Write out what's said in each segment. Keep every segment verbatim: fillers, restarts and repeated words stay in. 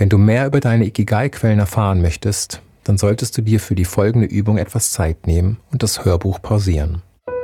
Wenn du mehr über deine Ikigai-Quellen erfahren möchtest, dann solltest du dir für die folgende Übung etwas Zeit nehmen und das Hörbuch pausieren.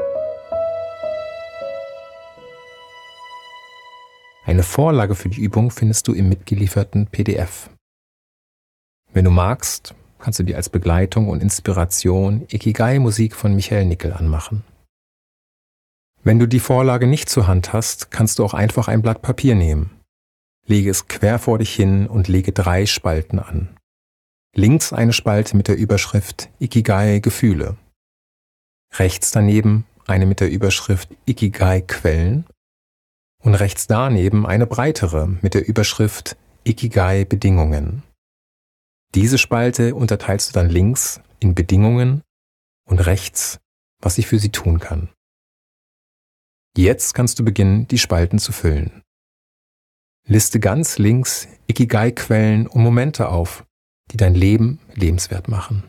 Eine Vorlage für die Übung findest du im mitgelieferten P D F. Wenn du magst, kannst du dir als Begleitung und Inspiration Ikigai-Musik von Michael Nickel anmachen. Wenn du die Vorlage nicht zur Hand hast, kannst du auch einfach ein Blatt Papier nehmen. Lege es quer vor dich hin und lege drei Spalten an. Links eine Spalte mit der Überschrift Ikigai Gefühle. Rechts daneben eine mit der Überschrift Ikigai Quellen. Und rechts daneben eine breitere mit der Überschrift Ikigai Bedingungen. Diese Spalte unterteilst du dann links in Bedingungen und rechts, was ich für sie tun kann. Jetzt kannst du beginnen, die Spalten zu füllen. Liste ganz links Ikigai-Quellen und Momente auf, die dein Leben lebenswert machen.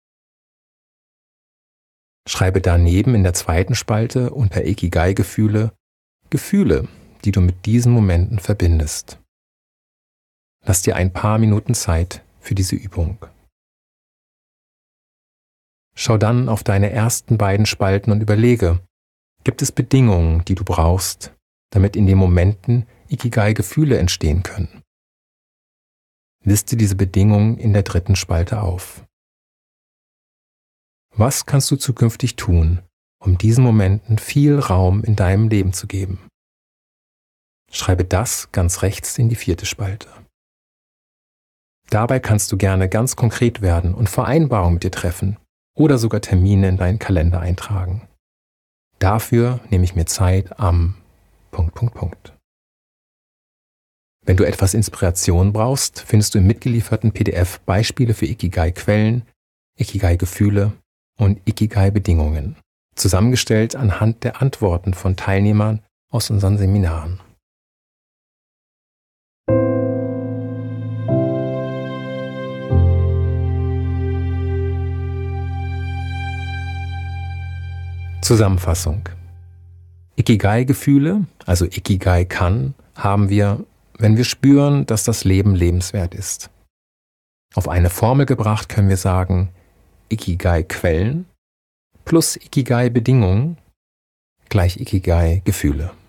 Schreibe daneben in der zweiten Spalte unter Ikigai-Gefühle Gefühle, die du mit diesen Momenten verbindest. Lass dir ein paar Minuten Zeit für diese Übung. Schau dann auf deine ersten beiden Spalten und überlege, gibt es Bedingungen, die du brauchst, damit in den Momenten Ikigai-Gefühle entstehen können? Liste diese Bedingungen in der dritten Spalte auf. Was kannst du zukünftig tun, um diesen Momenten viel Raum in deinem Leben zu geben? Schreibe das ganz rechts in die vierte Spalte. Dabei kannst du gerne ganz konkret werden und Vereinbarungen mit dir treffen oder sogar Termine in deinen Kalender eintragen. Dafür nehme ich mir Zeit am Punkt, Punkt, Punkt. Wenn du etwas Inspiration brauchst, findest du im mitgelieferten P D F Beispiele für Ikigai-Quellen, Ikigai-Gefühle und Ikigai-Bedingungen, zusammengestellt anhand der Antworten von Teilnehmern aus unseren Seminaren. Zusammenfassung. Ikigai-Gefühle, also Ikigai-Kann, haben wir, wenn wir spüren, dass das Leben lebenswert ist. Auf eine Formel gebracht können wir sagen, Ikigai-Quellen plus Ikigai-Bedingungen gleich Ikigai-Gefühle.